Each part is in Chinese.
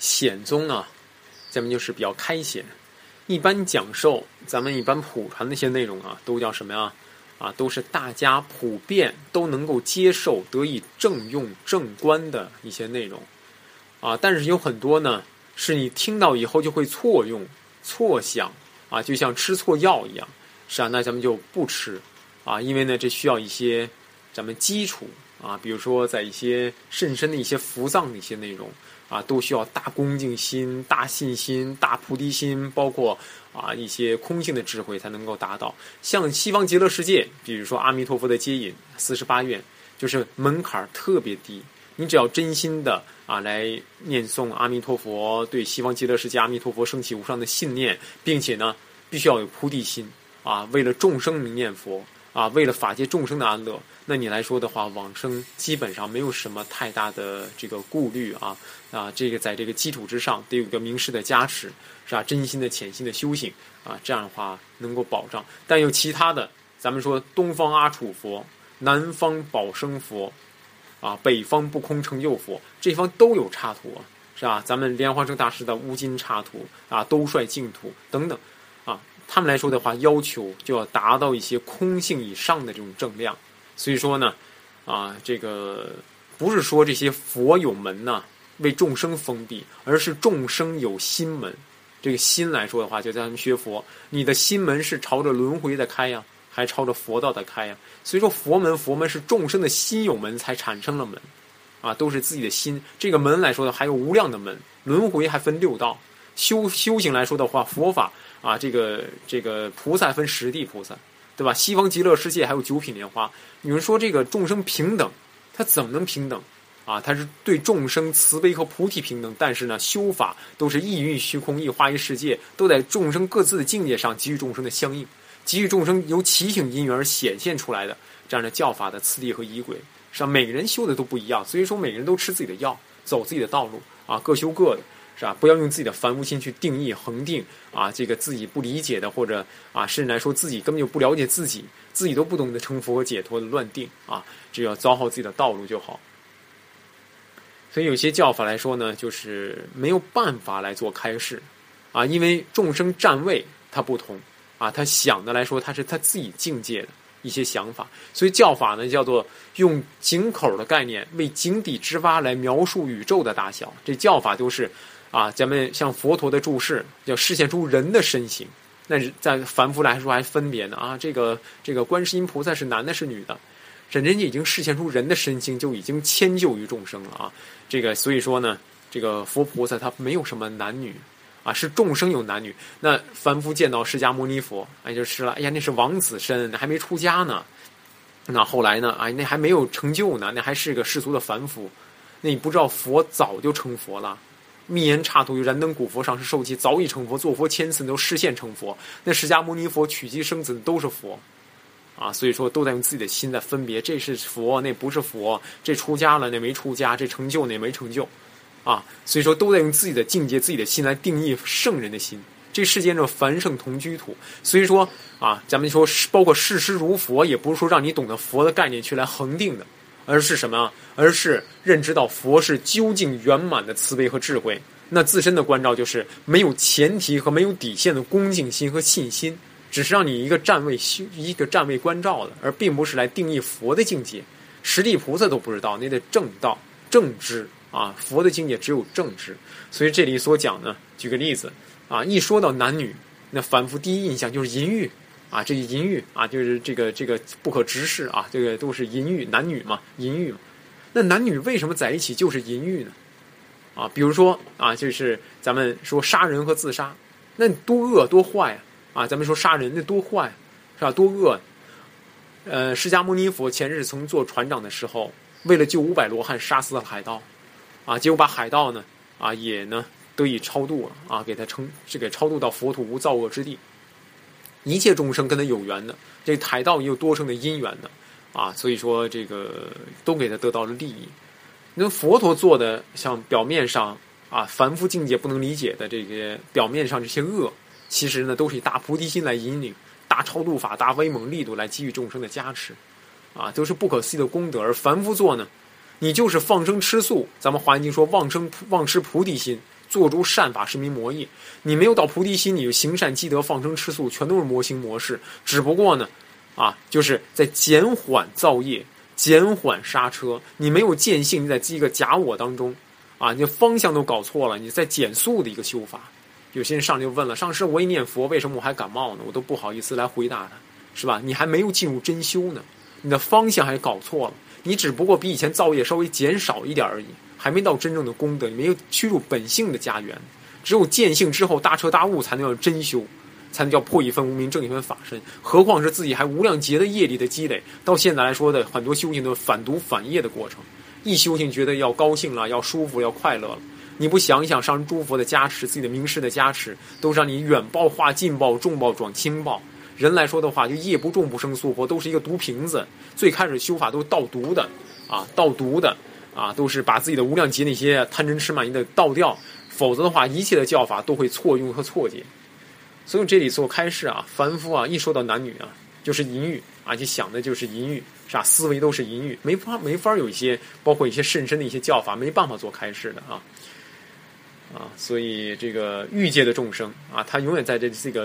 显宗啊，咱们就是比较开显。一般讲授，咱们一般普传那些内容啊，都叫什么呀？都是大家普遍都能够接受、得以正用、正观的一些内容但是有很多呢，是你听到以后就会错用、错想就像吃错药一样，那咱们就不吃因为呢，这需要一些咱们基础比如说在一些甚深的一些伏藏的一些内容都需要大恭敬心、大信心、大菩提心，包括一些空性的智慧才能够达到。像西方极乐世界，比如说阿弥陀佛的接引48愿，就是门槛特别低，你只要真心的来念诵阿弥陀佛，对西方极乐世界阿弥陀佛升起无上的信念，并且呢必须要有菩提心为了众生名念佛为了法界众生的安乐，那你来说的话，往生基本上没有什么太大的这个顾虑这个在这个基础之上得有一个名师的加持，真心的潜心的修行这样的话能够保障。但有其他的，咱们说东方阿楚佛、南方宝生佛北方不空成就佛，这方都有插图咱们莲花生大师的乌金插图兜率净土等等他们来说的话，要求就要达到一些空性以上的这种正量。所以说呢这个不是说这些佛有门为众生封闭，而是众生有心门。这个心来说的话，就在咱们学佛，你的心门是朝着轮回的开还朝着佛道的开所以说佛门是众生的心有门才产生了门都是自己的心。这个门来说的还有无量的门，轮回还分六道。修行来说的话，佛法这个菩萨分10地菩萨，对吧？西方极乐世界还有9品莲花。有人说这个众生平等，他怎么能平等他是对众生慈悲和菩提平等，但是呢，修法都是一云虚空，一花一世界，都在众生各自的境界上给予众生的相应，给予众生由奇性因缘而显现出来的这样的教法的次第和仪轨。每个人修的都不一样，所以说每个人都吃自己的药，走自己的道路各修各的。不要用自己的凡夫心去定义、恒定这个自己不理解的，或者甚至来说自己根本就不了解自己，自己都不懂得成佛和解脱的乱定只要走好自己的道路就好。所以有些教法来说呢，就是没有办法来做开示因为众生站位他不同他想的来说，他是他自己境界的一些想法，所以教法呢叫做用井口的概念为井底之蛙来描述宇宙的大小。这教法就是咱们像佛陀的注释，要示现出人的身形。那在凡夫来说还分别呢这个观世音菩萨是男的是女的，人家已经示现出人的身形，就已经迁就于众生了这个所以说呢，这个佛菩萨他没有什么男女是众生有男女。那凡夫见到释迦牟尼佛就是了，哎呀那是王子身，那还没出家呢。那后来呢那还没有成就呢，那还是个世俗的凡夫。那你不知道佛早就成佛了，密言刹土于燃灯古佛上是受记，早已成佛，做佛千次都示现成佛。那释迦牟尼佛取其生子都是佛所以说都在用自己的心在分别，这是佛那不是佛，这出家了那没出家，这成就那没成就所以说都在用自己的境界、自己的心来定义圣人的心。这世间的凡圣同居土，所以说咱们说包括视师如佛，也不是说让你懂得佛的概念去来恒定的，而是什么？而是认知到佛是究竟圆满的慈悲和智慧。那自身的关照就是没有前提和没有底线的恭敬心和信心，只是让你一个站位关照的，而并不是来定义佛的境界。10地菩萨都不知道，那得正道正知佛的境界只有正知。所以这里所讲呢，举个例子一说到男女，那凡夫第一印象就是淫欲这个淫欲就是这个不可直视这个都是淫欲，男女嘛，淫欲嘛。那男女为什么在一起就是淫欲呢？比如说就是咱们说杀人和自杀，那多恶多坏咱们说杀人那多坏是吧？多恶。释迦牟尼佛前日曾做船长的时候，为了救500罗汉，杀死了海盗结果把海盗呢也呢得以超度了给他给超度到佛土无造恶之地。一切众生跟他有缘的，这海盗也有多生的因缘的所以说这个都给他得到了利益。那佛陀做的像表面上凡夫境界不能理解的这个表面上这些恶，其实呢都是以大菩提心来引领，大超度法、大威猛力度来给予众生的加持都是不可思议的功德。而凡夫做呢，你就是放生吃素，咱们华严经说忘吃菩提心， 做诸善法是名魔业。你没有到菩提心，你就行善积德放生吃素，全都是魔行魔事。只不过呢，就是在减缓造业，减缓刹车。你没有见性，你在一个假我当中，你的方向都搞错了，你在减速的一个修法。有些人上来就问了，上师我一念佛，为什么我还感冒呢？我都不好意思来回答他，是吧？你还没有进入真修呢，你的方向还搞错了，你只不过比以前造业稍微减少一点而已，还没到真正的功德，你没有趋入本性的家园。只有见性之后大彻大悟，才能叫真修，才能叫破一分无明，正一分法身。何况是自己还无量劫的业力的积累，到现在来说的很多修行都是反毒反业的过程。一修行觉得要高兴了，要舒服，要快乐了，你不想一想上诸佛的加持，自己的名师的加持，都是让你远报化近报，重报转轻报。人来说的话，就业不重不生娑婆，都是一个毒瓶子。最开始修法都是倒毒的，都是把自己的无量劫那些贪嗔痴慢疑的倒掉，否则的话，一切的教法都会错用和错解。所以这里做开示凡夫一说到男女就是淫欲就想的就是淫欲，是吧？思维都是淫欲，没法有一些包括一些甚深的一些教法，没办法做开示的所以这个欲界的众生他永远在这个自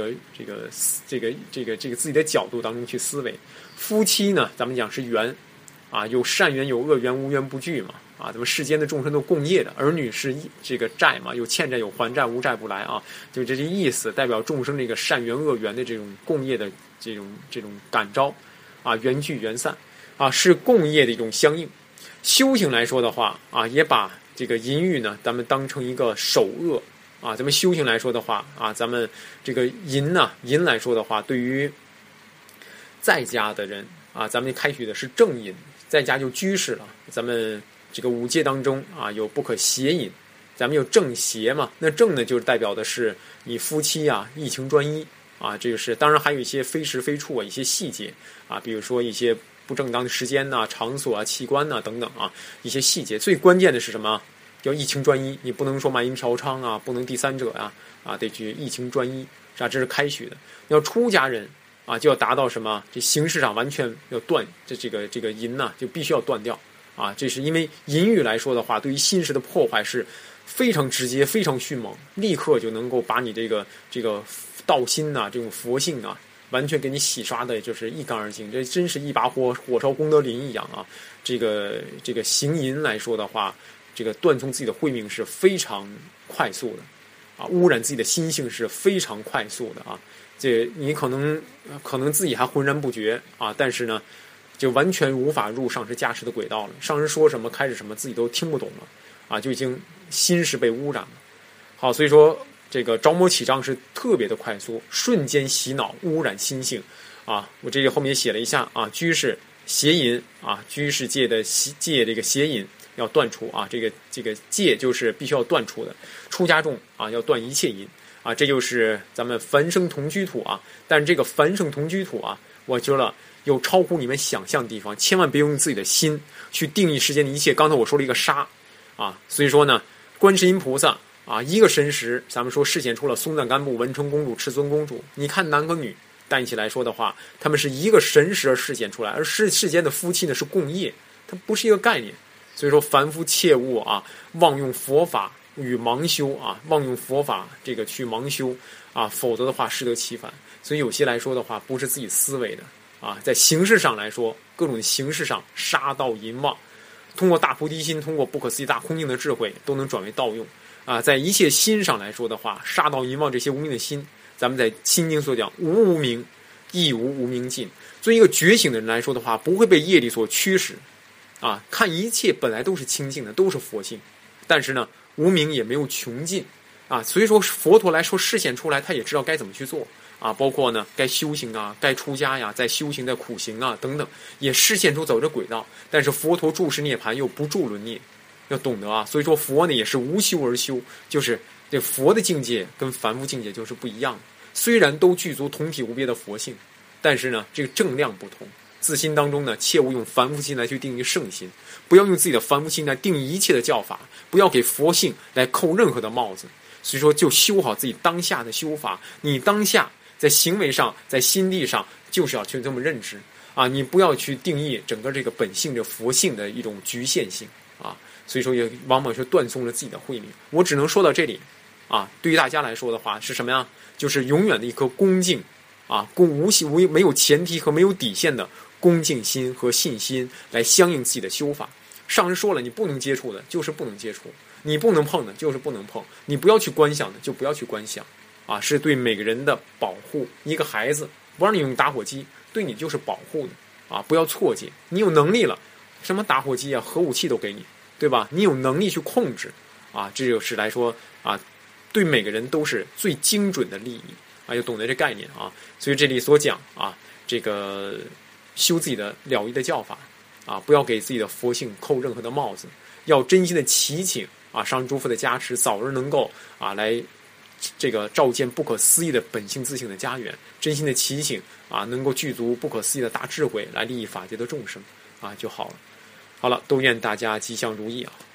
己的角度当中去思维。夫妻呢，咱们讲是缘有善缘有恶缘，无缘不聚嘛咱们世间的众生都共业的，儿女是这个债嘛，有欠债有还债，无债不来就这些意思，代表众生这个善缘恶缘的这种共业的这种感召缘聚缘散是共业的一种相应。修行来说的话也把这个淫欲呢，咱们当成一个首恶咱们修行来说的话咱们这个淫来说的话，对于在家的人咱们开许的是正淫，在家就居士了。咱们这个五戒当中有不可邪淫，咱们有正邪嘛，那正呢就是代表的是你夫妻一情专一这个是当然还有一些非时非处一些细节比如说一些不正当的时间场所器官等等一些细节。最关键的是什么？要一情专一，你不能说卖淫嫖娼不能第三者得去一情专一这是开许的。要出家人就要达到什么？这形式上完全要断这个淫就必须要断掉这是因为淫欲来说的话，对于心识的破坏是非常直接非常迅猛，立刻就能够把你这个道心这种佛性完全给你洗刷的就是一干二净。这真是一把火烧功德林一样这个行淫来说的话，这个断从自己的慧命是非常快速的污染自己的心性是非常快速的这你可能自己还浑然不觉但是呢就完全无法入上师加持的轨道了。上师说什么开始什么自己都听不懂了就已经心是被污染了。好，所以说这个着魔起障是特别的快速，瞬间洗脑污染心性我这里后面也写了一下居士邪淫居士戒的戒这个邪淫要断除这个戒就是必须要断除的。出家众要断一切淫这就是咱们凡圣同居土但是这个凡圣同居土我觉得有超乎你们想象的地方，千万别用自己的心去定义世间的一切。刚才我说了一个杀所以说呢，观世音菩萨一个神识，咱们说示现出了松赞干布、文成公主、赤尊公主。你看男和女在一起来说的话，他们是一个神识而示现出来，而世间的夫妻呢是共业，它不是一个概念。所以说凡夫切勿妄用佛法与盲修妄用佛法这个去盲修否则的话适得其反。所以有些来说的话不是自己思维的在形式上来说，各种形式上杀盗淫妄，通过大菩提心，通过不可思议大空境的智慧，都能转为盗用在一切心上来说的话，杀盗淫妄这些无明的心，咱们在心经所讲无无明亦无无明尽。作为一个觉醒的人来说的话，不会被业力所驱使看一切本来都是清净的，都是佛性，但是呢无明也没有穷尽所以说佛陀来说示现出来，他也知道该怎么去做包括呢该修行该出家呀，在修行在苦行等等，也示现出走这轨道。但是佛陀住世涅槃又不住轮涅，要懂得所以说佛呢也是无修而修，就是这佛的境界跟凡夫境界就是不一样的。虽然都具足同体无别的佛性，但是呢这个正量不同。自心当中呢，切勿用凡夫心来去定义圣心，不要用自己的凡夫心来定义一切的教法，不要给佛性来扣任何的帽子。所以说就修好自己当下的修法，你当下在行为上在心地上就是要去这么认知你不要去定义整个这个本性的佛性的一种局限性所以说也往往是断送了自己的慧命。我只能说到这里啊。对于大家来说的话是什么呀？就是永远的一颗恭敬啊，没有前提和没有底线的恭敬心和信心来相应自己的修法。上人说了，你不能接触的就是不能接触，你不能碰的就是不能碰，你不要去观想的就不要去观想啊，是对每个人的保护。一个孩子不让你用打火机，对你就是保护的啊，不要错解。你有能力了，什么打火机啊、核武器都给你，对吧？你有能力去控制啊，这就是来说啊，对每个人都是最精准的利益啊，要懂得这概念啊。所以这里所讲啊，这个修自己的了义的教法啊，不要给自己的佛性扣任何的帽子，要真心的祈请啊，上人诸佛的加持，早日能够啊来这个照见不可思议的本性自性的家园，真心的祈请啊，能够具足不可思议的大智慧来利益法界的众生啊就好了。好了，都愿大家吉祥如意啊。